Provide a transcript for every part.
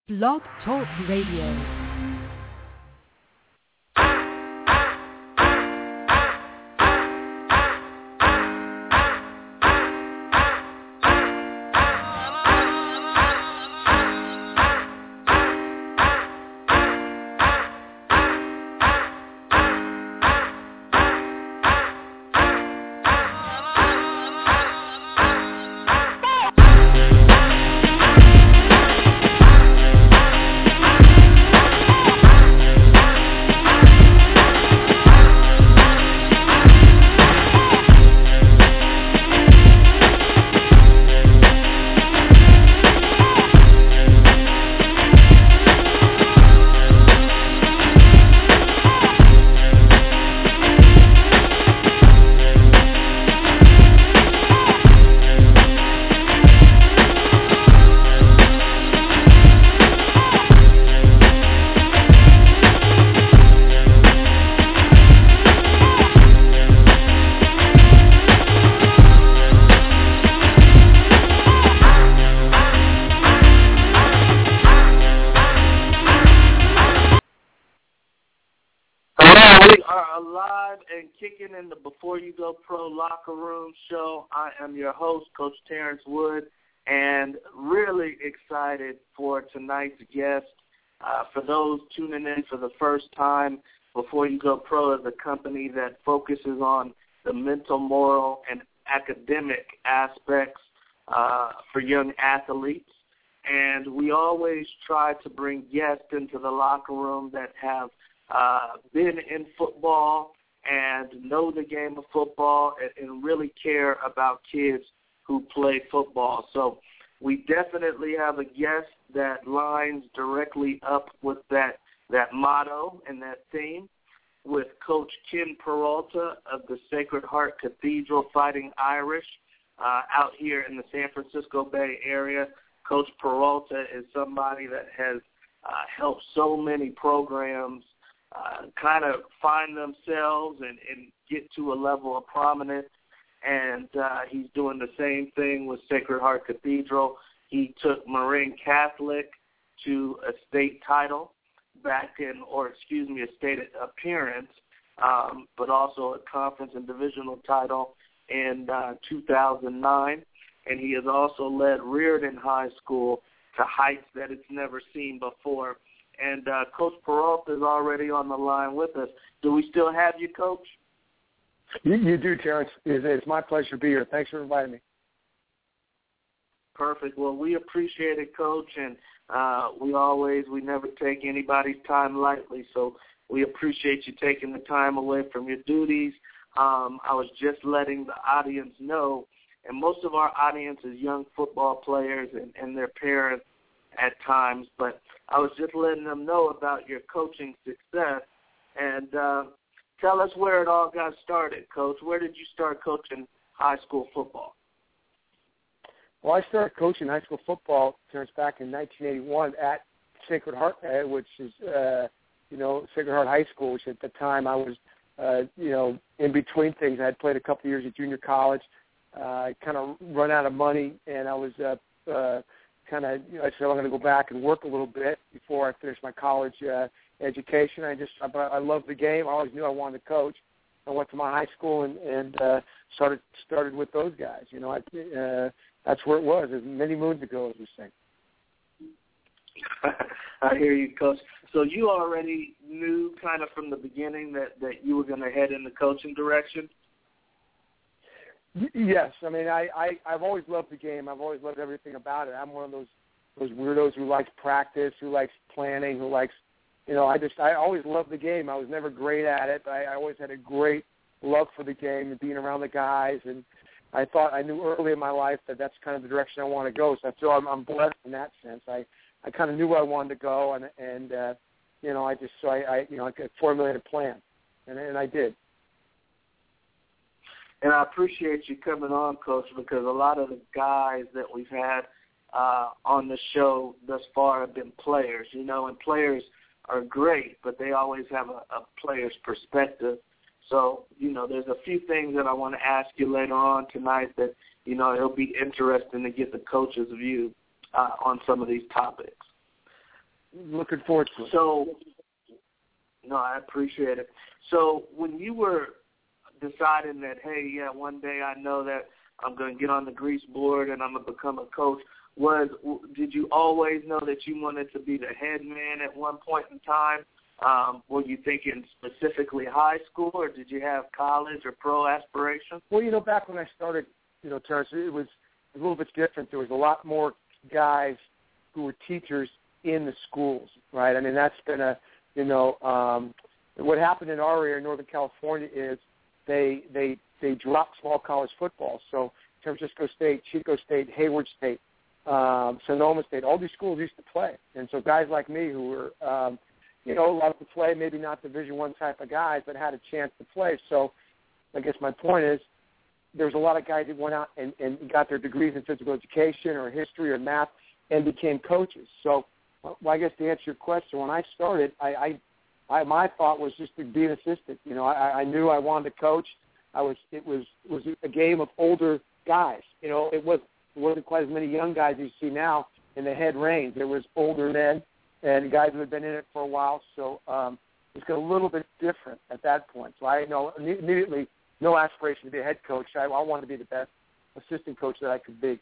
Blog Talk Radio. In the Before You Go Pro Locker Room show. I am your host, Coach Terrence Wood, and really excited for tonight's guest. For those tuning in for the first time, Before You Go Pro is a company that focuses on the mental, moral, and academic aspects for young athletes. And we always try to bring guests into the locker room that have been in football and know the game of football and really care about kids who play football. So we definitely have a guest that lines directly up with that motto and that theme with Coach Ken Peralta of the Sacred Heart Cathedral Fighting Irish out here in the San Francisco Bay Area. Coach Peralta is somebody that has helped so many programs kind of find themselves and get to a level of prominence, and he's doing the same thing with Sacred Heart Cathedral. He took Marin Catholic to a state title a state appearance, but also a conference and divisional title in 2009, and he has also led Reardon High School to heights that it's never seen before. And Coach Peralta is already on the line with us. Do we still have you, Coach? You do, Terrence. It's my pleasure to be here. Thanks for inviting me. Perfect. Well, we appreciate it, Coach, and we never take anybody's time lightly, so we appreciate you taking the time away from your duties. I was just letting the audience know, and most of our audience is young football players and their parents at times, but I was just letting them know about your coaching success. And tell us where it all got started, Coach. Where did you start coaching high school football? Well, I started coaching high school football, Terrence, back in 1981 at Sacred Heart, which is, Sacred Heart High School, which at the time I was, in between things. I had played a couple of years at junior college. I kind of run out of money, and I was I said I'm going to go back and work a little bit before I finish my college education. I loved the game. I always knew I wanted to coach. I went to my high school and started with those guys. That's where it was. It was many moons ago, as we say. I hear you, Coach. So you already knew kind of from the beginning that you were going to head in the coaching direction? Yes, I mean I've always loved the game. I've always loved everything about it. I'm one of those weirdos who likes practice, who likes planning, who likes, I always loved the game. I was never great at it, but I always had a great love for the game and being around the guys. And I knew early in my life that that's kind of the direction I want to go. So I feel I'm blessed in that sense. I kind of knew where I wanted to go, and I formulated a plan, and I did. And I appreciate you coming on, Coach, because a lot of the guys that we've had on the show thus far have been players, and players are great, but they always have a player's perspective. So, there's a few things that I want to ask you later on tonight that, it'll be interesting to get the coach's view on some of these topics. looking forward to it. So, no, I appreciate it. So when you were deciding that, hey, yeah, one day I know that I'm going to get on the grease board and I'm going to become a coach, did you always know that you wanted to be the head man at one point in time? Were you thinking specifically high school, or did you have college or pro aspirations? Well, back when I started, Terrence, it was a little bit different. There was a lot more guys who were teachers in the schools, right? I mean, that's been what happened in our area in Northern California is they dropped small college football. So San Francisco State, Chico State, Hayward State, Sonoma State, all these schools used to play. And so guys like me who were, allowed to play, maybe not Division I type of guys, but had a chance to play. So I guess my point is there was a lot of guys that went out and got their degrees in physical education or history or math and became coaches. So I guess to answer your question, when I started, my thought was just to be an assistant. I knew I wanted to coach. It was a game of older guys. It wasn't quite as many young guys you see now in the head range. There was older men and guys who had been in it for a while. So it's a little bit different at that point. So I know immediately no aspiration to be a head coach. I wanted to be the best assistant coach that I could be.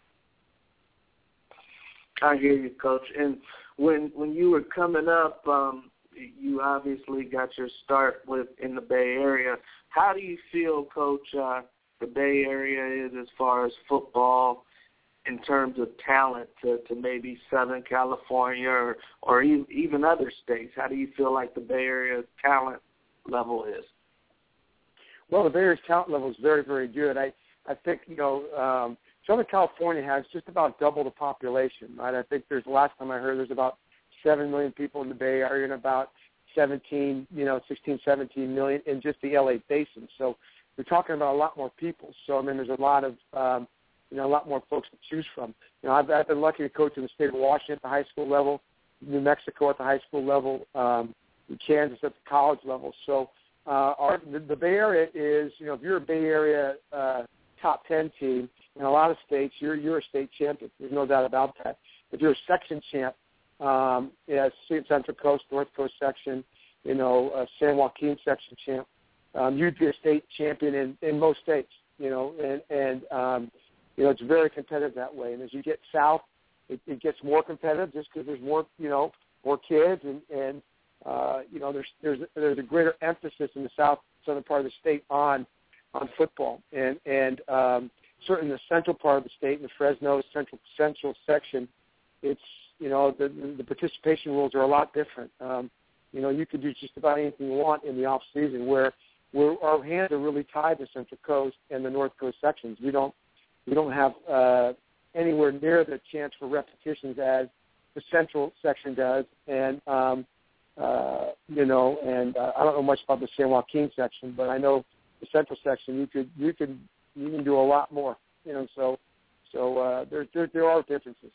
I hear you, Coach. And when you were coming up, you obviously got your start in the Bay Area. How do you feel, Coach, the Bay Area is as far as football in terms of talent to maybe Southern California or even other states? How do you feel like the Bay Area's talent level is? Well, the Bay Area's talent level is very, very good. I think, Southern California has just about double the population, right? I think last time I heard, there's about 7 million people in the Bay Area and about 16, 17 million in just the LA basin. So we're talking about a lot more people. So, there's a lot of, a lot more folks to choose from. I've been lucky to coach in the state of Washington at the high school level, New Mexico at the high school level, Kansas at the college level. So the Bay Area is, if you're a Bay Area top 10 team in a lot of states, you're a state champion. There's no doubt about that. If you're a section champ, Central Coast, North Coast section, San Joaquin section champ, you'd be a state champion in most states, it's very competitive that way. And as you get south, it gets more competitive just because there's more, more kids and there's a greater emphasis in the southern part of the state on football. And certainly in the central part of the state, in the Fresno central section, it's, the participation rules are a lot different. You could do just about anything you want in the off season where our hands are really tied to Central Coast and the North Coast sections. We don't have anywhere near the chance for repetitions as the Central section does, and I don't know much about the San Joaquin section, but I know the Central section you can do a lot more. So there are differences.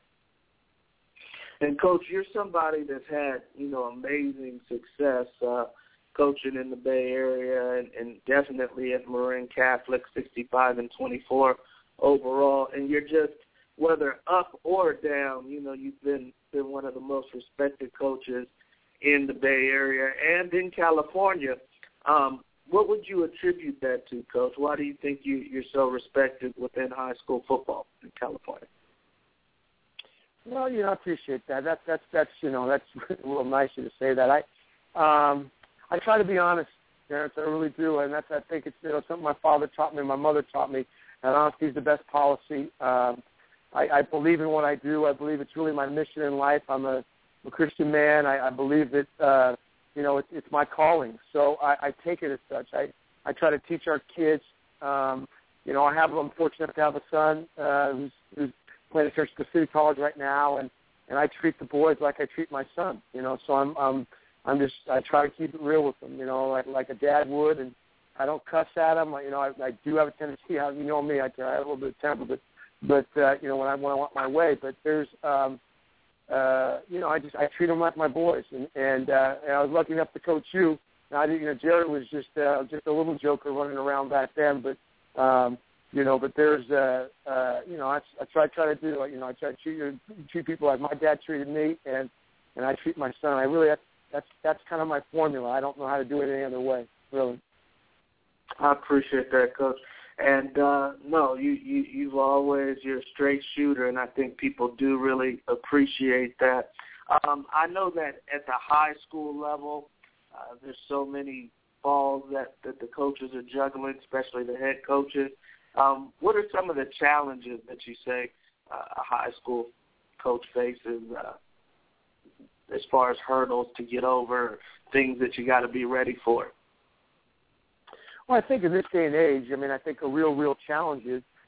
And Coach, you're somebody that's had amazing success coaching in the Bay Area and definitely at Marin Catholic, 65-24 overall. And you're just, whether up or down, you've been one of the most respected coaches in the Bay Area and in California. What would you attribute that to, Coach? Why do you think you're so respected within high school football in California? Well, I appreciate that. That's a little nice of you to say that. I try to be honest, Terrence. I really do, and I think it's something my father taught me, my mother taught me, and honesty is the best policy. I believe in what I do. I believe it's really my mission in life. I'm a Christian man. I believe that it's my calling. So I take it as such. I try to teach our kids. I'm fortunate to have a son who's playing at Church City College right now, and I treat the boys like I treat my son. So I try to keep it real with them. Like a dad would, and I don't cuss at them. I do have a tendency. Me, I have a little bit of temper, but when I want my way. But there's I treat them like my boys, and I was lucky enough to coach you. Now, Jared was just a little joker running around back then, but but there's I try to do I try to treat people like my dad treated me, and and I treat my son. That's kind of my formula. I don't know how to do it any other way, really. I appreciate that, Coach. And no, you're a straight shooter, and I think people do really appreciate that. I know that at the high school level, there's so many balls that the coaches are juggling, especially the head coaches. What are some of the challenges that you say a high school coach faces as far as hurdles to get over, things that you got to be ready for? Well, I think in this day and age, I think a real challenge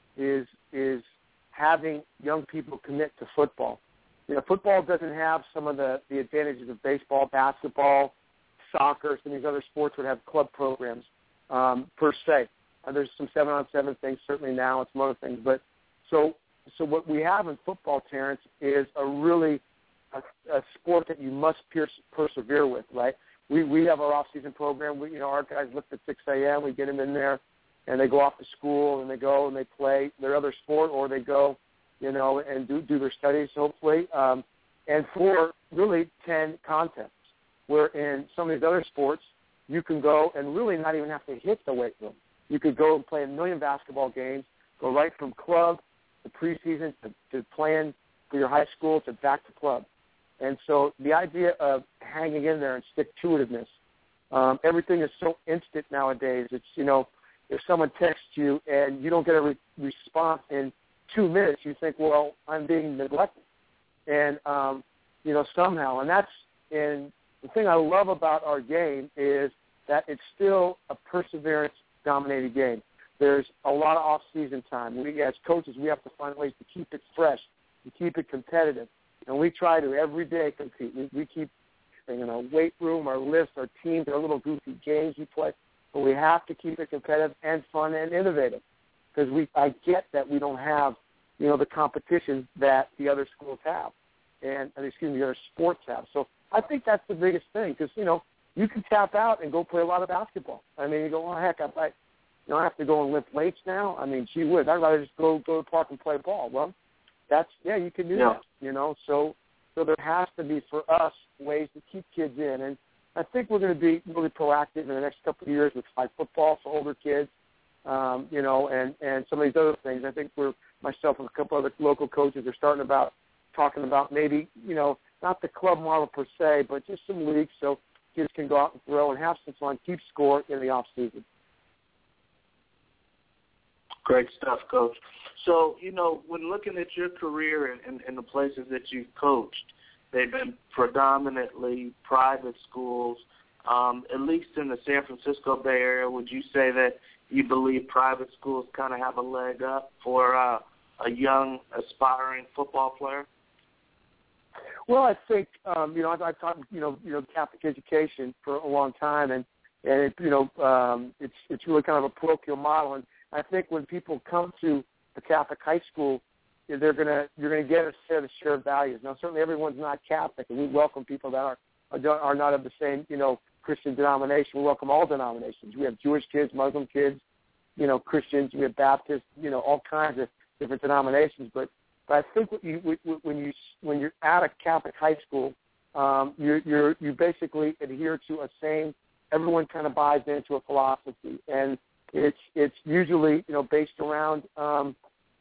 is having young people commit to football. Football doesn't have some of the advantages of baseball, basketball, soccer, some of these other sports would have club programs per se. There's some 7-on-7 things certainly now and some other things. But so what we have in football, Terrence, is a really a sport that you must persevere with, right? We have our off-season program. Our guys lift at 6 a.m. We get them in there, and they go off to school, and they go and they play their other sport, or they go, and do their studies, hopefully. And for really 10 contests, where in some of these other sports, you can go and really not even have to hit the weight room. You could go and play a million basketball games, go right from club to preseason to playing for your high school to back to club. And so the idea of hanging in there and stick-to-itiveness, everything is so instant nowadays. It's, if someone texts you and you don't get a response in 2 minutes, you think, well, I'm being neglected. And, somehow, and the thing I love about our game is that it's still a perseverance-dominated game. There's a lot of off-season time. We, as coaches, we have to find ways to keep it fresh, to keep it competitive. And we try to every day compete. We keep our weight room, our lifts, our teams, our little goofy games we play. But we have to keep it competitive and fun and innovative because I get that we don't have, the competition that the other schools have, the other sports have. So I think that's the biggest thing because, you can tap out and go play a lot of basketball. You go, oh, heck, I have to go and lift weights now. Gee whiz, I'd rather just go to the park and play ball. Well, you can do that, So there has to be, for us, ways to keep kids in. And I think we're going to be really proactive in the next couple of years with flag football for older kids, and some of these other things. I think myself and a couple other local coaches are talking about maybe, not the club model per se, but just some leagues so kids can go out and throw and have some fun, keep score in the off season. Great stuff, Coach. So, when looking at your career and the places that you've coached, they've been predominantly private schools. At least in the San Francisco Bay Area, would you say that you believe private schools kind of have a leg up for a young, aspiring football player? Well, I think, I've taught, Catholic education for a long time, and it's really kind of a parochial model. And I think when people come to the Catholic high school, you're gonna get a set of shared values. Now, certainly everyone's not Catholic, and we welcome people that are not of the same, Christian denomination. We welcome all denominations. We have Jewish kids, Muslim kids, Christians. We have Baptists, all kinds of different denominations. But I think when you're at a Catholic high school, you basically adhere to a same. Everyone kind of buys into a philosophy, and it's usually based around a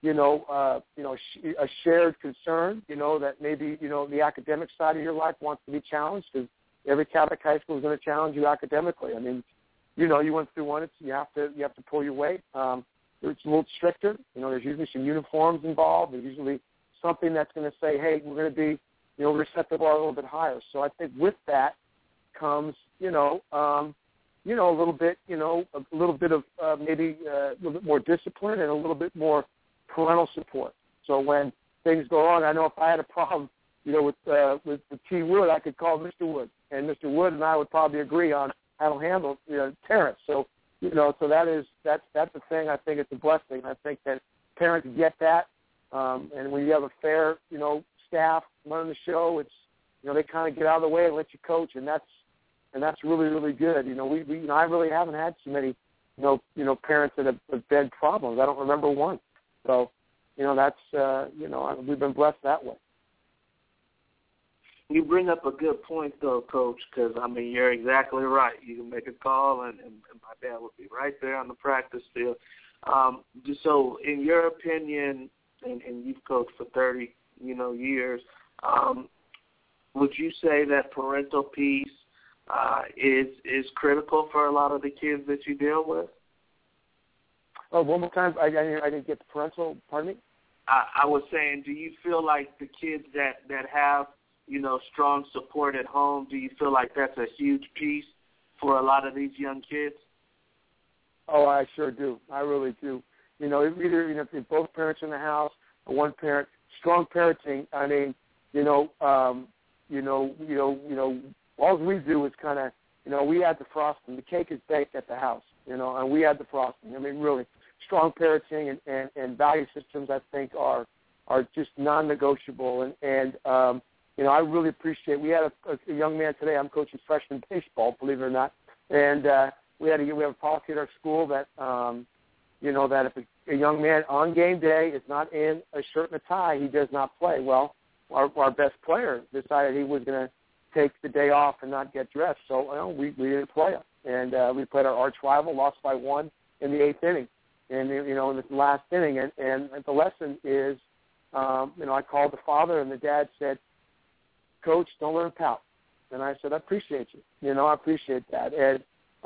shared concern. That maybe the academic side of your life wants to be challenged because every Catholic high school is going to challenge you academically. You went through one. You have to pull your weight. It's a little stricter. There's usually some uniforms involved. There's usually something that's going to say, hey, we're going to be, we're going to set the bar a little bit higher. So I think with that comes, a little bit, a little bit of maybe a little bit more discipline and a little bit more parental support. So when things go wrong, I know if I had a problem, with T. Wood, I could call Mr. Wood, and Mr. Wood and I would probably agree on how to handle, Terrence. So, so that's the thing. I think it's a blessing. I think that parents get that, and when you have a fair, staff running the show, it's, they kind of get out of the way and let you coach, and that's really, really good. We I really haven't had too many, parents that have been problems. I don't remember one. So, that's, we've been blessed that way. You bring up a good point, though, Coach, because, I mean, you're exactly right. You can make a call, and my dad would be right there on the practice field. So in your opinion, and you've coached for 30, years, would you say that parental piece is critical for a lot of the kids that you deal with? Oh, one more time. I didn't get the parental. Pardon me? I was saying, do you feel like the kids that have, strong support at home, do you feel like that's a huge piece for a lot of these young kids? Oh, I sure do. I really do. Either if both parents in the house or one parent, strong parenting. I mean, all we do is kind of, we add the frosting. The cake is baked at the house, and we add the frosting. I mean, really, strong parenting and value systems, I think, are just non-negotiable. And I really appreciate. We had a young man today. I'm coaching freshman baseball, believe it or not, and we have a policy at our school that that if a young man on game day is not in a shirt and a tie, he does not play. Well, our best player decided he was going to take the day off and not get dressed, so we didn't play him, and we played our arch rival, lost by 1 in the 8th inning, and in the last inning, and the lesson is, I called the father, and the dad said, "Coach, don't let him pout," and I said, "I appreciate you, I appreciate that," and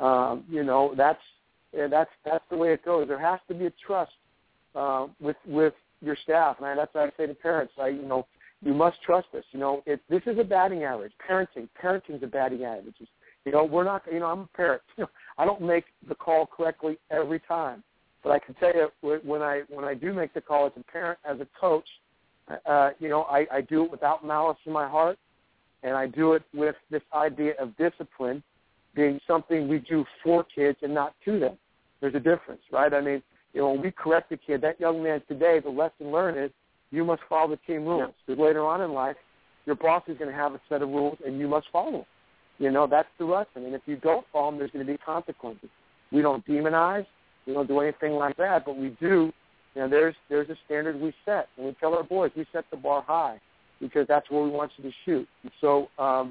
that's the way it goes. There has to be a trust with your staff, and that's what I say to parents. You must trust us. This is a batting average. Parenting's a batting average. We're not. I'm a parent. I don't make the call correctly every time, but I can tell you when I do make the call as a parent, as a coach, I do it without malice in my heart, and I do it with this idea of discipline being something we do for kids and not to them. There's a difference, right? I mean, when we correct the kid, that young man today, the lesson learned is you must follow the team rules. Because later on in life, your boss is going to have a set of rules, and you must follow them. That's the lesson. And if you don't follow them, there's going to be consequences. We don't demonize. We don't do anything like that, but we do. There's a standard we set. And we tell our boys, we set the bar high because that's where we want you to shoot. And so,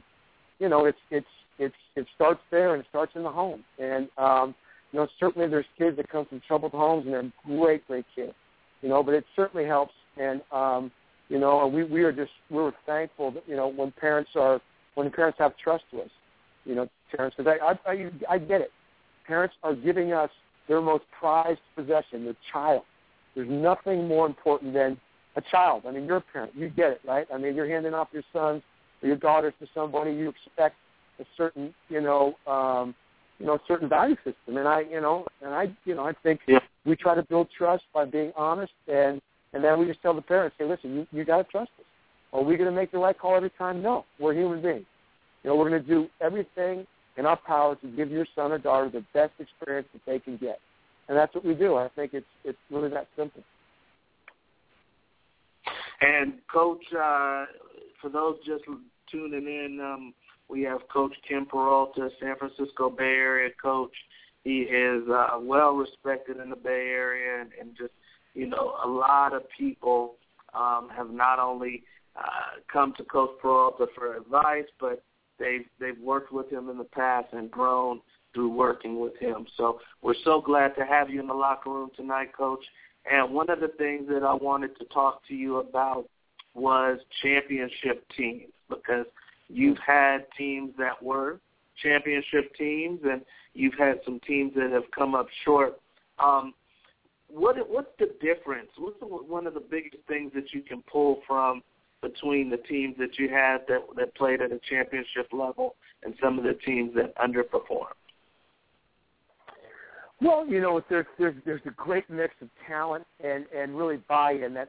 it starts there, and it starts in the home. And, certainly there's kids that come from troubled homes, and they're great, great kids, but it certainly helps. And, we're thankful that, when parents have trust to us, Terrence, because I get it. Parents are giving us their most prized possession, their child. There's nothing more important than a child. I mean, you're a parent. You get it, right? I mean, you're handing off your sons or your daughters to somebody. You expect a certain, certain value system. And I think we try to build trust by being honest, and then we just tell the parents, hey, listen, you got to trust us. Are we going to make the right call every time? No, we're human beings. We're going to do everything in our power to give your son or daughter the best experience that they can get. And that's what we do. I think it's really that simple. And, Coach, for those just tuning in, we have Coach Ken Peralta, San Francisco Bay Area coach. He is well-respected in the Bay Area, and just, a lot of people have not only come to Coach Peralta for advice, but they've worked with him in the past and grown through working with him. So we're so glad to have you in the locker room tonight, Coach. And one of the things that I wanted to talk to you about was championship teams, because you've had teams that were championship teams, and you've had some teams that have come up short. What's the difference? What's one of the biggest things that you can pull from between the teams that you had that played at a championship level and some of the teams that underperformed? Well, there's a great mix of talent and really buy-in that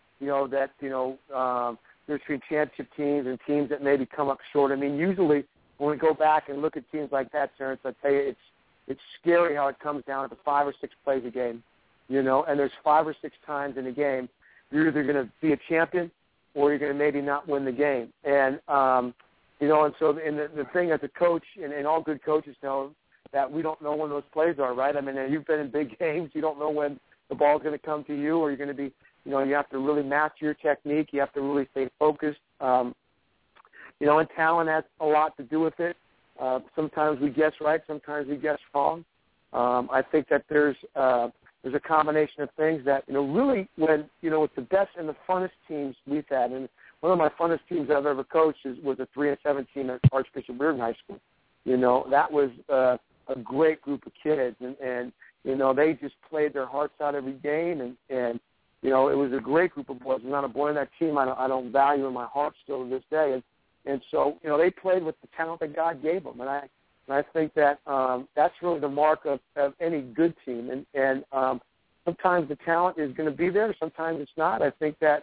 there's between championship teams and teams that maybe come up short. I mean, usually when we go back and look at teams like that, Terrence, I tell you, it's scary how it comes down to 5 or 6 plays a game, and there's 5 or 6 times in a game you're either going to be a champion or you're going to maybe not win the game. And, and so the thing as a coach, and all good coaches know, that we don't know when those plays are, right? I mean, you've been in big games. You don't know when the ball's going to come to you, or you're going to be, you have to really master your technique. You have to really stay focused. and talent has a lot to do with it. Sometimes we guess right, sometimes we guess wrong. I think that there's a combination of things that, really when, it's the best and the funnest teams we've had. And one of my funnest teams I've ever coached was a 3-7 team at Archbishop Reardon High School. That was a great group of kids, and they just played their hearts out every game, and it was a great group of boys. There's not a boy on that team I don't value in my heart still to this day. And so, they played with the talent that God gave them. And I think that that's really the mark of any good team. And sometimes the talent is going to be there, sometimes it's not. I think that,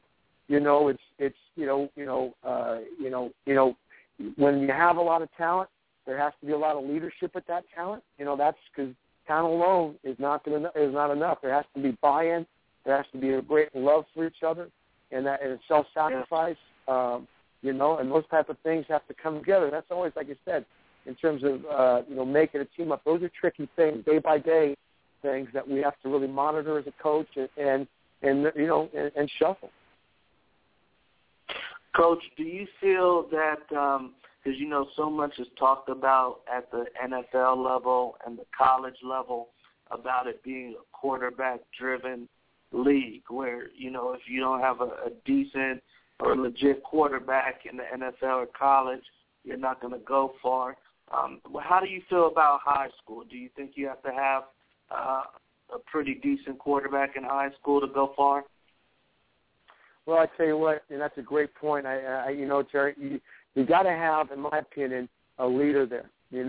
when you have a lot of talent, there has to be a lot of leadership with that talent. That's because talent alone is not enough. There has to be buy-in. There has to be a great love for each other, and self-sacrifice. And those type of things have to come together. That's always, like I said, in terms of making a team up. Those are tricky things, day by day things that we have to really monitor as a coach and shuffle. Coach, do you feel that because so much is talked about at the NFL level and the college level about it being a quarterback-driven league where, if you don't have a decent or legit quarterback in the NFL or college, you're not going to go far. How do you feel about high school? Do you think you have to have a pretty decent quarterback in high school to go far? Well, I tell you what, and that's a great point. Terry, you got to have, in my opinion, a leader there.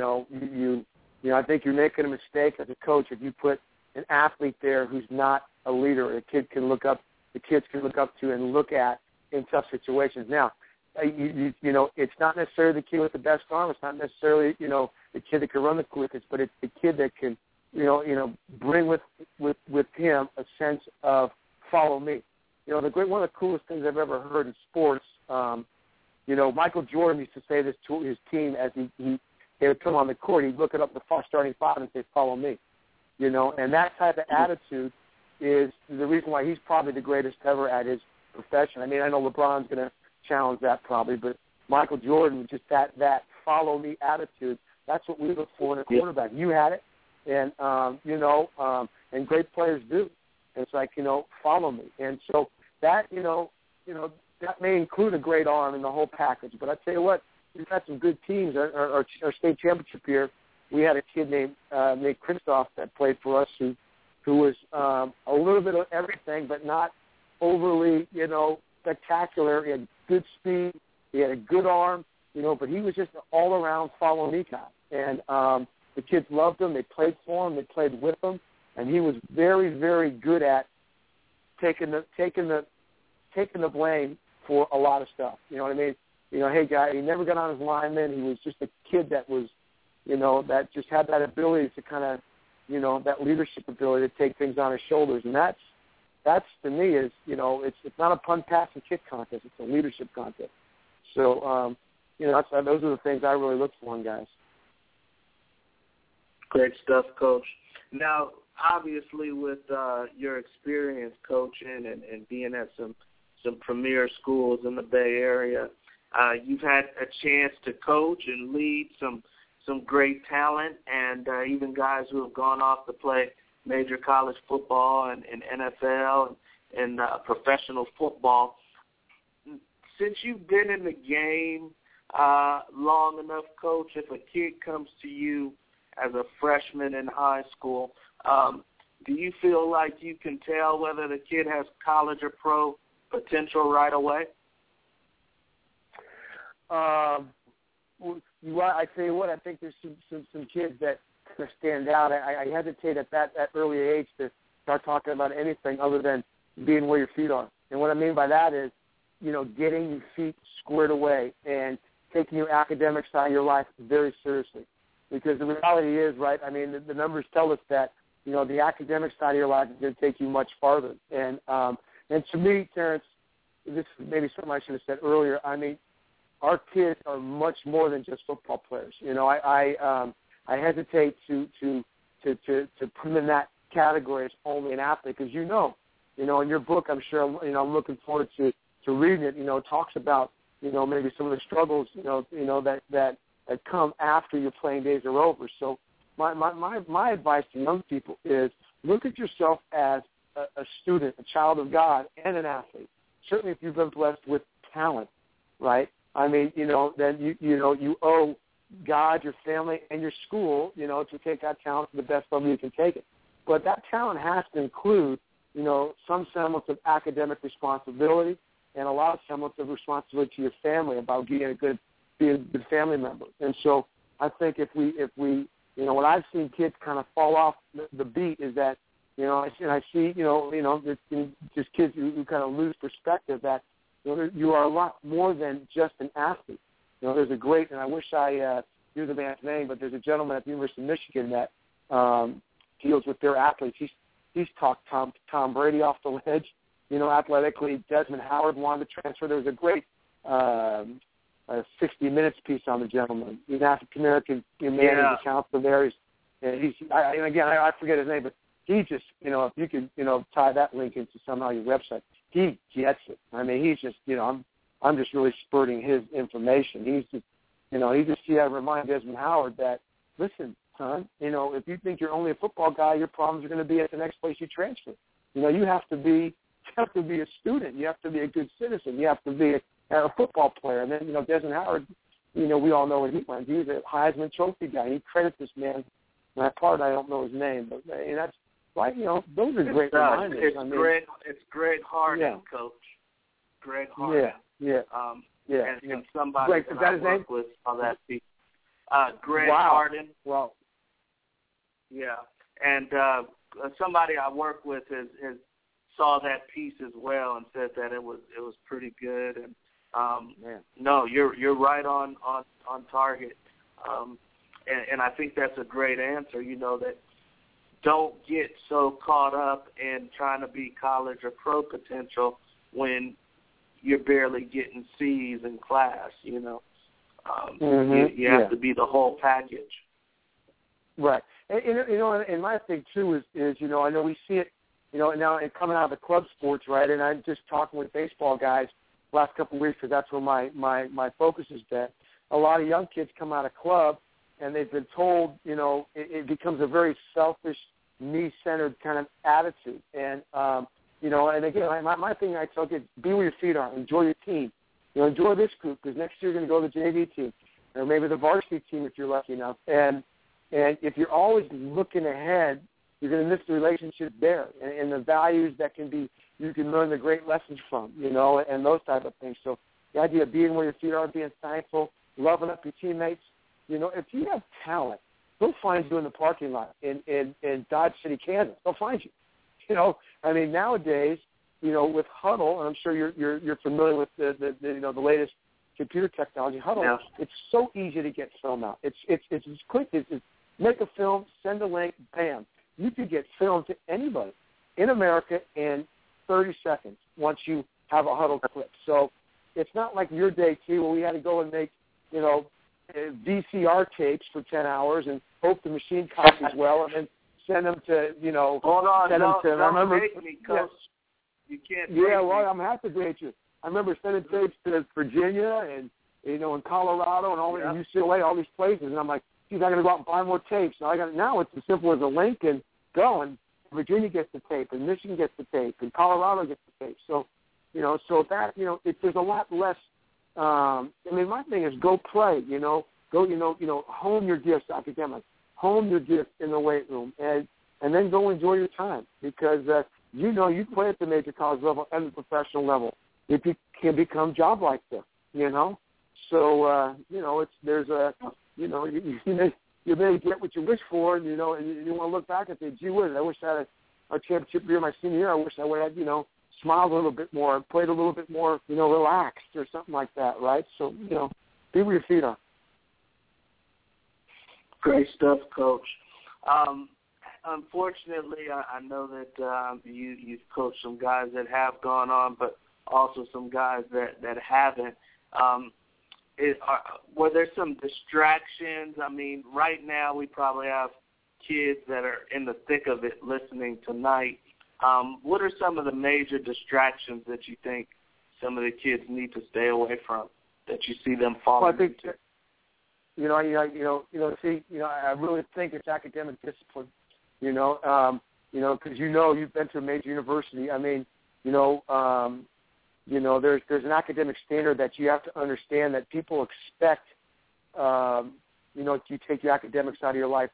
I think you're making a mistake as a coach if you put an athlete there who's not a leader. The kids can look up to and look at in tough situations. Now, it's not necessarily the kid with the best arm. It's not necessarily the kid that can run the quickest, but it's the kid that can bring with him a sense of follow me. One of the coolest things I've ever heard in sports. Michael Jordan used to say this to his team as they would come on the court. He'd look it up the starting five and say, "Follow me." And that type of attitude is the reason why he's probably the greatest ever at his profession. I mean, I know LeBron's going to challenge that probably, but Michael Jordan, just that follow me attitude, that's what we look for in a quarterback. You had it, and and great players do. It's like, follow me. And so that, that may include a great arm in the whole package. But I tell you what, we've had some good teams. Our state championship year, we had a kid named Christoph that played for us who was a little bit of everything, but not overly, spectacular. He had good speed. He had a good arm, but he was just an all-around follow-me guy. And the kids loved him. They played for him. They played with him. And he was very, very good at taking the blame for a lot of stuff. You know what I mean? Hey, guy, he never got on his lineman. He was just a kid that was, that just had that ability to kind of, that leadership ability to take things on his shoulders. And that's to me is, it's not a punt, pass, and kick contest. It's a leadership contest. So, those are the things I really look for in guys. Great stuff, Coach. Now, obviously, with your experience coaching and being at some premier schools in the Bay Area, you've had a chance to coach and lead some great talent and even guys who have gone off to play major college football and NFL and professional football. Since you've been in the game long enough, Coach, if a kid comes to you as a freshman in high school, do you feel like you can tell whether the kid has college or pro potential right away? I tell you what, I think there's some kids that stand out. I hesitate at that early age to start talking about anything other than being where your feet are. And what I mean by that is, getting your feet squared away and taking your academic side of your life very seriously. Because the reality is, right, I mean, the numbers tell us that, the academic side of your life is going to take you much farther. And to me, Terrence, this is maybe something I should have said earlier. I mean, our kids are much more than just football players. I hesitate to put them in that category as only an athlete because in your book, I'm sure, I'm looking forward to reading it. It talks about maybe some of the struggles, that come after your playing days are over. So my advice to young people is look at yourself as a student, a child of God, and an athlete. Certainly if you've been blessed with talent, right? I mean, then you owe God, your family, and your school, to take that talent to the best level you can take it. But that talent has to include, some semblance of academic responsibility and a lot of semblance of responsibility to your family about being a good family member. And so I think if we what I've seen kids kind of fall off the beat is that, I see, just kids who kind of lose perspective that, you are a lot more than just an athlete. There's a great, and I wish I knew the man's name, but there's a gentleman at the University of Michigan that deals with their athletes. He's talked Tom Brady off the ledge, athletically. Desmond Howard wanted to transfer. There was a great 60 Minutes piece on the gentleman. He's an African-American man. He's a counselor there. I forget his name, but he just, if you could, tie that link into somehow your website, he gets it. I mean, he's just, I'm just really spurting his information. He's just, remind Desmond Howard that, listen, son, if you think you're only a football guy, your problems are going to be at the next place you transfer. You have to be a student. You have to be a good citizen. You have to be a football player. And then, Desmond Howard, we all know where he went. He's a Heisman Trophy guy. He credits this man. That part I don't know his name, but that's right. Those are great reminders. It's Greg Harden, Coach. Greg Harden. Yeah. And somebody that I work with on that piece. Greg Harden. Wow. Yeah, and somebody I work with has saw that piece as well and said that it was pretty good. And no, you're right on target. And I think that's a great answer. That don't get so caught up in trying to be college or pro potential when you're barely getting C's in class. You have to be the whole package. Right. And my thing too is I know we see it, now coming out of the club sports, right? And I'm just talking with baseball guys the last couple of weeks because that's where my focus has been. A lot of young kids come out of club and they've been told, it becomes a very selfish, me-centered kind of attitude. And, and again, my thing I tell kids, be where your feet are. Enjoy your team. Enjoy this group because next year you're going to go to the JV team or maybe the varsity team if you're lucky enough. And if you're always looking ahead, you're going to miss the relationship there and the values that you can learn the great lessons from, and those type of things. So the idea of being where your feet are, being thankful, loving up your teammates. If you have talent, they'll find you in the parking lot in Dodge City, Kansas. They'll find you. Nowadays, with Huddle, and I'm sure you're familiar with the latest computer technology, Huddle. Yeah. It's so easy to get film out. It's as quick as make a film, send a link, bam. You could get film to anybody in America in 30 seconds once you have a Huddle clip. So it's not like your day, too, where we had to go and make, VCR tapes for 10 hours and hope the machine copies well and then send them to, Hold on, don't break me, Coach. You can't break me. Well, I'm happy to break you. I remember sending tapes to Virginia and, in Colorado and all in UCLA, all these places, and I'm like, geez, I got to go out and buy more tapes. Now it's as simple as a link and go, and Virginia gets the tape, and Michigan gets the tape, and Colorado gets the tape. So, there's a lot less. My thing is go play. Hone your gifts academically, hone your gifts in the weight room, and then go enjoy your time because you play at the major college level and the professional level. It can become job like this. So there's a you may get what you wish for, and you want to look back and say, gee whiz, I wish I had a championship year my senior year. I wish I would have, smiled a little bit more, played a little bit more, relaxed or something like that, right? So, be where your feet are. Great stuff, Coach. Unfortunately, I know that you've coached some guys that have gone on, but also some guys that haven't. Were there some distractions? Right now we probably have kids that are in the thick of it listening tonight. What are some of the major distractions that you think some of the kids need to stay away from? that you see them falling well, I think, into? I really think it's academic discipline. Because you've been to a major university. I mean, there's an academic standard that you have to understand that people expect. You take your academics out of your life.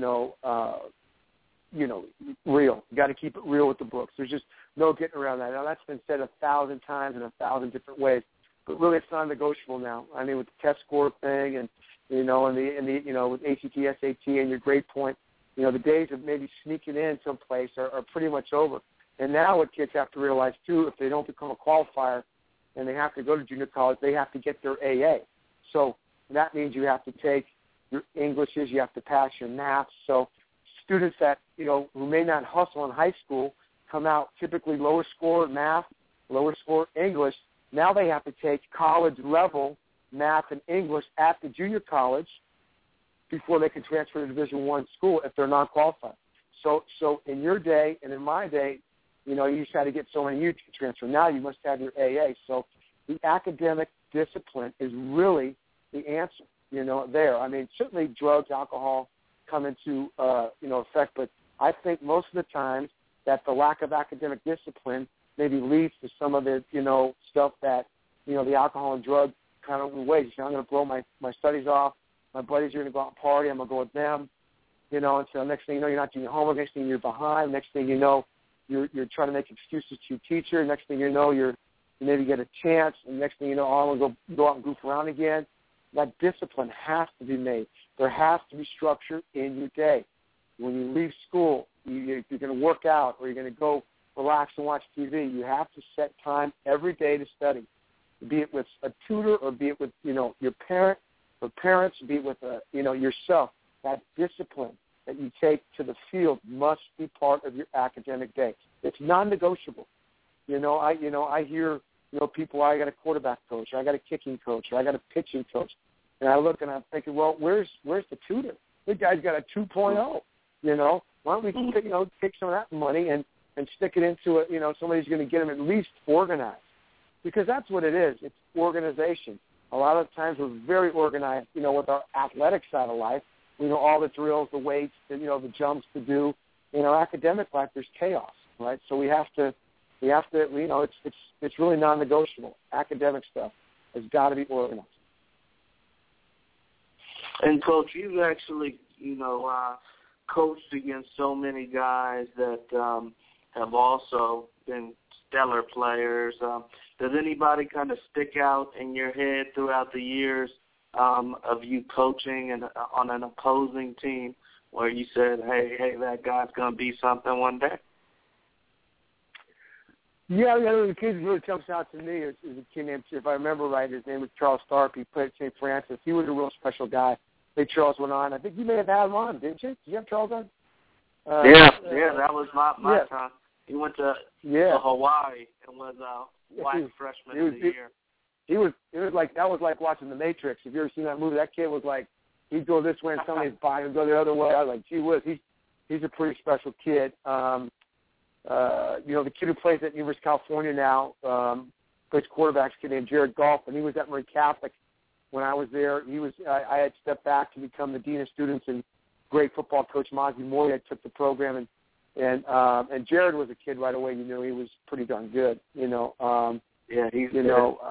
Real. You got to keep it real with the books. There's just no getting around that. Now that's been said 1,000 times in 1,000 different ways, but really it's non-negotiable now. I mean, with the test score thing, and with ACT, SAT, and your grade point, the days of maybe sneaking in someplace are pretty much over. And now what kids have to realize too, if they don't become a qualifier and they have to go to junior college, they have to get their AA. So that means you have to take your Englishes, you have to pass your maths. So students that, who may not hustle in high school come out typically lower score math, lower score English. Now they have to take college level math and English at the junior college before they can transfer to Division I school if they're non-qualified. So in your day and in my day, you just had to get so many units to transfer. Now you must have your AA. So the academic discipline is really the answer, there. I mean, certainly drugs, alcohol come into, effect, but I think most of the time that the lack of academic discipline maybe leads to some of the, stuff that, the alcohol and drug kind of ways. I'm going to blow my studies off. My buddies are going to go out and party. I'm going to go with them. And so next thing you know, you're not doing your homework. Next thing you're behind. Next thing you know, you're trying to make excuses to your teacher. Next thing you know, you maybe get a chance. And next thing you know, I'm going to go out and goof around again. That discipline has to be made. There has to be structure in your day. When you leave school, you're going to work out or you're going to go relax and watch TV. You have to set time every day to study, be it with a tutor or be it with, your parent or parents, be it with, yourself. That discipline that you take to the field must be part of your academic day. It's non-negotiable. I hear, people, I got a quarterback coach, or I got a kicking coach, or I got a pitching coach. And I look and I'm thinking, well, where's the tutor? This guy's got a 2.0. Why don't we take some of that money and stick it into somebody's going to get them at least organized, because that's what it is. It's organization. A lot of times we're very organized, with our athletic side of life. We know all the drills, the weights, the jumps to do. In our academic life, there's chaos, right? So we have to. It's really non-negotiable. Academic stuff has got to be organized. And Coach, you've actually, coached against so many guys that have also been stellar players. Does anybody kind of stick out in your head throughout the years of you coaching and on an opposing team where you said, hey, that guy's going to be something one day? Yeah, the kid who really jumps out to me is a kid named, if I remember right, his name was Charles Starp. He played at St. Francis. He was a real special guy. I think Charles went on. I think you may have had him on, didn't you? Did you have Charles on? Yeah, that was my time. He went to Hawaii and was white freshman of the year. It was like watching The Matrix. Have you ever seen that movie? That kid was like, he'd go this way and somebody's by him, go the other way. I was like, gee whiz, he's a pretty special kid. The kid who plays at University of California now, plays quarterback, kid named Jared Goff, and he was at Murray Catholic when I was there. I had stepped back to become the dean of students, and great football coach Mozzie Moya took the program, and Jared was a kid right away. He was pretty darn good. He's good.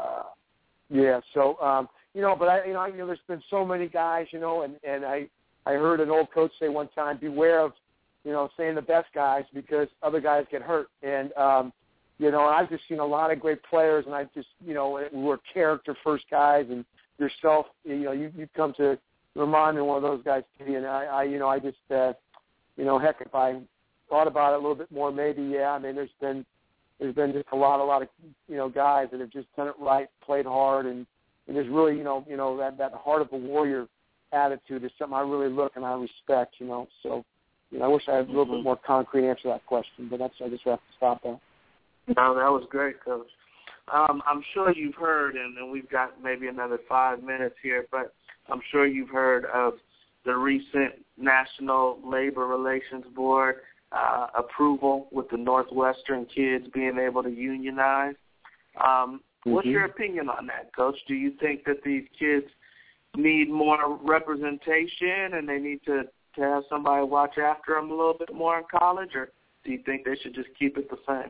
But there's been so many guys, and I heard an old coach say one time, beware of saying the best guys because other guys get hurt. And, I've just seen a lot of great players, and I just, we're character-first guys, and yourself, you come to remind me of one of those guys, Kitty, and I just, heck, if I thought about it a little bit more, maybe, there's been just a lot of, guys that have just done it right, played hard, and there's really, that heart of a warrior attitude is something I really look and I respect, so. I wish I had a little bit more concrete answer to that question, but I just have to stop there. No, that was great, Coach. I'm sure you've heard, and we've got maybe another 5 minutes here, but I'm sure you've heard of the recent National Labor Relations Board approval with the Northwestern kids being able to unionize. What's your opinion on that, Coach? Do you think that these kids need more representation and they need to have somebody watch after them a little bit more in college, or do you think they should just keep it the same?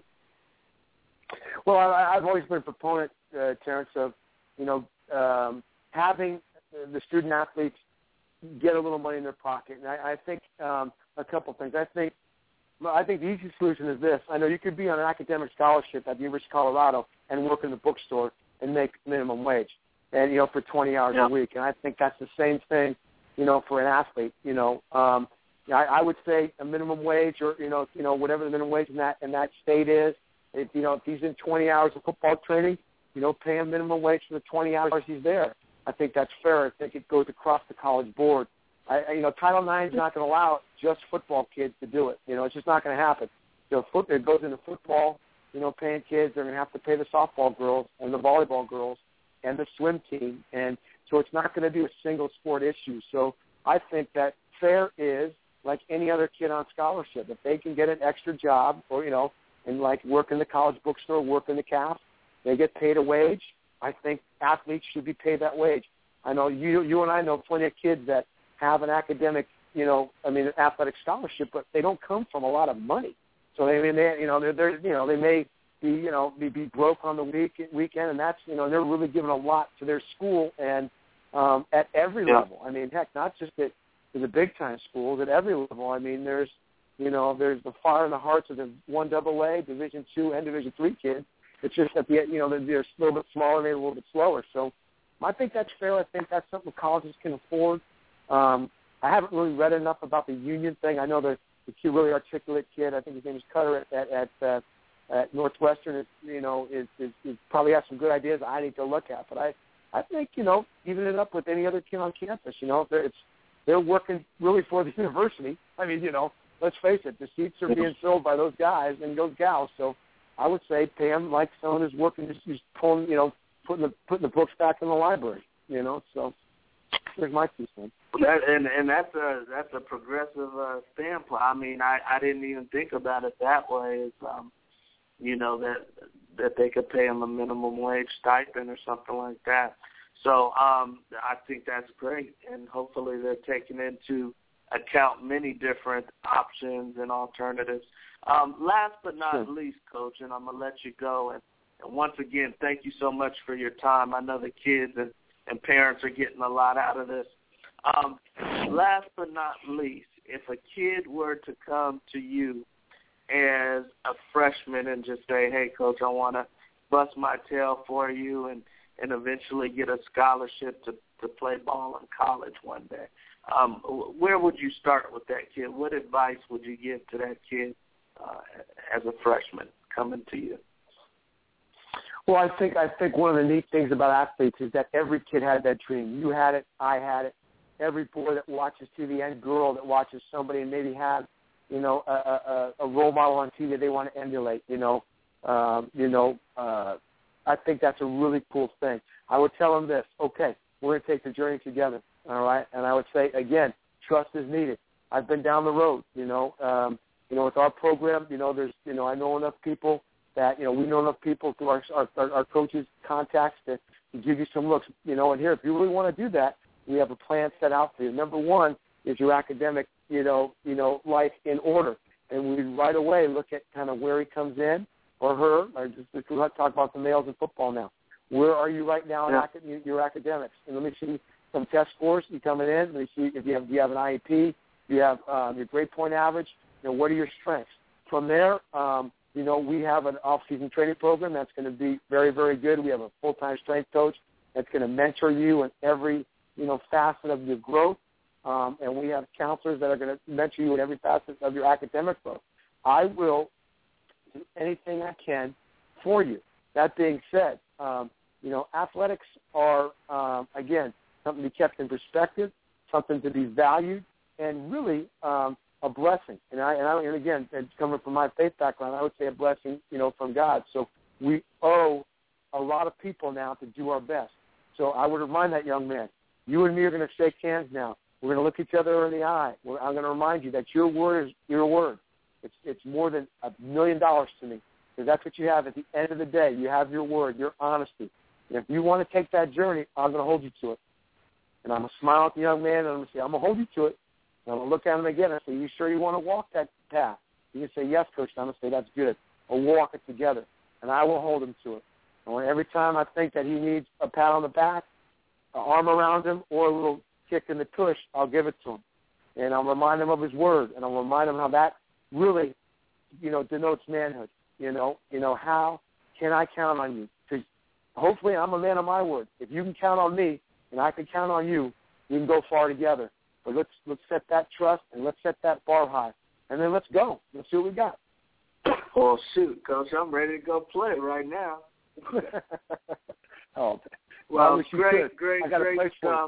Well, I've always been a proponent, Terrence, of, having the student athletes get a little money in their pocket. And I think a couple things. I think the easy solution is this. I know you could be on an academic scholarship at the University of Colorado and work in the bookstore and make minimum wage, and for 20 hours a week. And I think that's the same thing, for an athlete. I would say a minimum wage, or whatever the minimum wage in that state is. If he's in 20 hours of football training, pay him minimum wage for the 20 hours he's there. I think that's fair. I think it goes across the college board. Title IX is not going to allow just football kids to do it. It's just not going to happen. It goes into football, paying kids. They're going to have to pay the softball girls and the volleyball girls and the swim team. And so it's not going to be a single sport issue. So I think that fair is like any other kid on scholarship. If they can get an extra job or, and like work in the college bookstore, work in the CAF, they get paid a wage. I think athletes should be paid that wage. I know you and I know plenty of kids that have an academic, an athletic scholarship, but they don't come from a lot of money. So they may be broke on the weekend, and that's, they're really giving a lot to their school and at every level. I mean, heck, not just at the big time schools, at every level. I mean, there's the fire in the hearts of the 1AA, Division II, and Division III kids. It's just that they're a little bit smaller, maybe a little bit slower. So I think that's fair. I think that's something colleges can afford. I haven't really read enough about the union thing. I know the kid, really articulate kid, I think his name is Cutter at Northwestern, is probably has some good ideas I need to look at. But I think, even it up with any other kid on campus, they're working really for the university. I mean, let's face it, the seats are being filled by those guys and those gals. So I would say pay them like someone who's working, just pulling, putting the books back in the library. So there's my 2 cents. And that's a progressive standpoint. I mean, I didn't even think about it that way. As that they could pay them a minimum wage stipend or something like that. So I think that's great, and hopefully they're taking into account many different options and alternatives. Last but not least, Coach, and I'm going to let you go. And once again, thank you so much for your time. I know the kids and parents are getting a lot out of this. Last but not least, if a kid were to come to you as a freshman and just say, hey, Coach, I want to bust my tail for you and eventually get a scholarship to play ball in college one day, where would you start with that kid? What advice would you give to that kid as a freshman coming to you? Well, I think one of the neat things about athletes is that every kid had that dream. You had it, I had it. Every boy that watches TV and girl that watches somebody and maybe has, a role model on TV they want to emulate. I think that's a really cool thing. I would tell them this: okay, we're going to take the journey together. All right, and I would say again, trust is needed. I've been down the road. With our program, there's, I know enough people that, we know enough people through our coaches' contacts to give you some looks, and here, if you really want to do that, we have a plan set out for you. Number one is your academic, life in order. And we right away look at kind of where he comes in or her, or just let's talk about the males in football now. Where are you right now in your academics? And let me see some test scores you coming in. Let me see if you have an IEP, you have your grade point average, what are your strengths? From there, we have an off-season training program that's going to be very, very good. We have a full-time strength coach that's going to mentor you in every, facet of your growth. And we have counselors that are going to mentor you in every facet of your academic growth. I will do anything I can for you. That being said, athletics are, again, something to be kept in perspective, something to be valued, and really a blessing. And again, coming from my faith background, I would say a blessing, from God. So we owe a lot of people now to do our best. So I would remind that young man, you and me are going to shake hands now. We're going to look each other in the eye. I'm going to remind you that your word is your word. It's more than $1 million to me. because that's what you have at the end of the day. You have your word, your honesty. And if you want to take that journey, I'm going to hold you to it. And I'm going to smile at the young man, and I'm going to say, I'm going to hold you to it. And I'm going to look at him again and say, you sure you want to walk that path? He can say, yes, Coach. And I'm going to say, that's good. We'll walk it together. And I will hold him to it. And when every time I think that he needs a pat on the back, an arm around him, or a little kick in the tush, I'll give it to him. And I'll remind him of his word, and I'll remind him how that really, denotes manhood. How can I count on you? Because hopefully I'm a man of my word. If you can count on me and I can count on you, we can go far together. But let's set that trust and let's set that bar high. And then let's go. Let's see what we got. Well, shoot, Coach, I'm ready to go play right now. Oh, well, great stuff.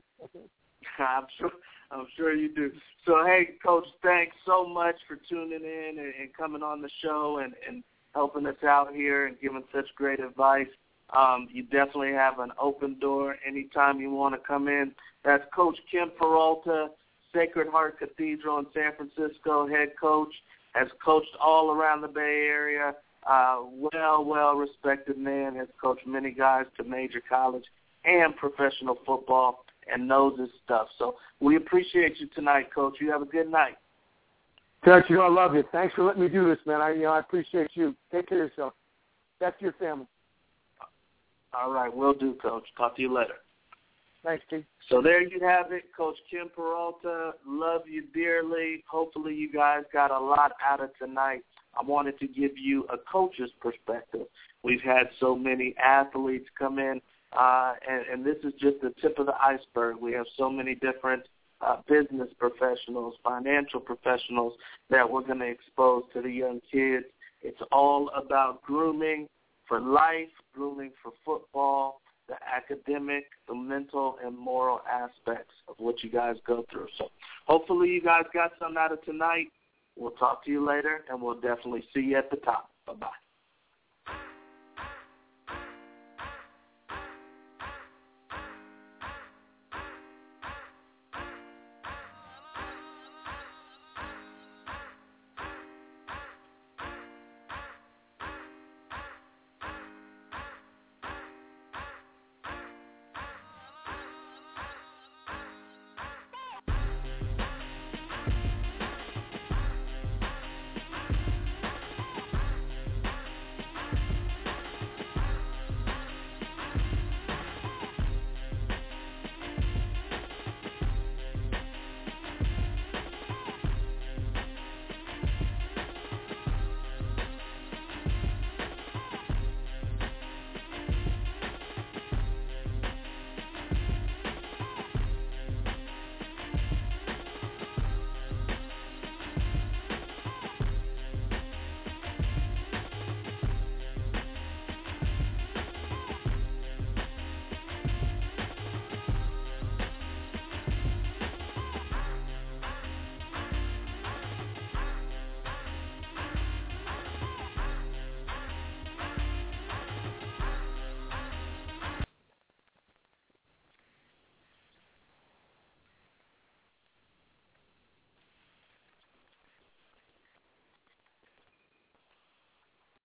I'm sure you do. So, hey, Coach, thanks so much for tuning in and coming on the show and helping us out here and giving such great advice. You definitely have an open door anytime you want to come in. That's Coach Kim Peralta, Sacred Heart Cathedral in San Francisco, head coach, has coached all around the Bay Area. Well-respected man, has coached many guys to major college and professional football and knows his stuff. So we appreciate you tonight, Coach. You have a good night. Coach, I love you. Thanks for letting me do this, man. I appreciate you. Take care of yourself. That's your family. All right, will do, Coach. Talk to you later. Thanks, Keith. So there you have it, Coach Kim Peralta. Love you dearly. Hopefully you guys got a lot out of tonight. I wanted to give you a coach's perspective. We've had so many athletes come in, and this is just the tip of the iceberg. We have so many different business professionals, financial professionals that we're going to expose to the young kids. It's all about grooming for life, grooming for football, the academic, the mental, and moral aspects of what you guys go through. So hopefully you guys got something out of tonight. We'll talk to you later, and we'll definitely see you at the top. Bye-bye.